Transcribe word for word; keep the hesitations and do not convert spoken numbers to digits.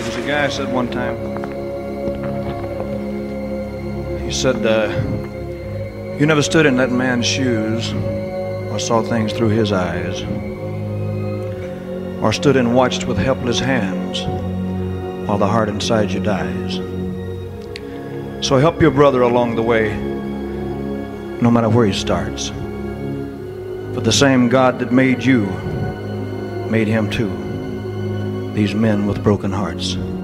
There was a guy said one time, he said, uh, you never stood in that man's shoes or saw things through his eyes, or stood and watched with helpless hands while the heart inside you dies. So help your brother along the way, no matter where he starts. For the same God that made you made him too, these men with broken hearts.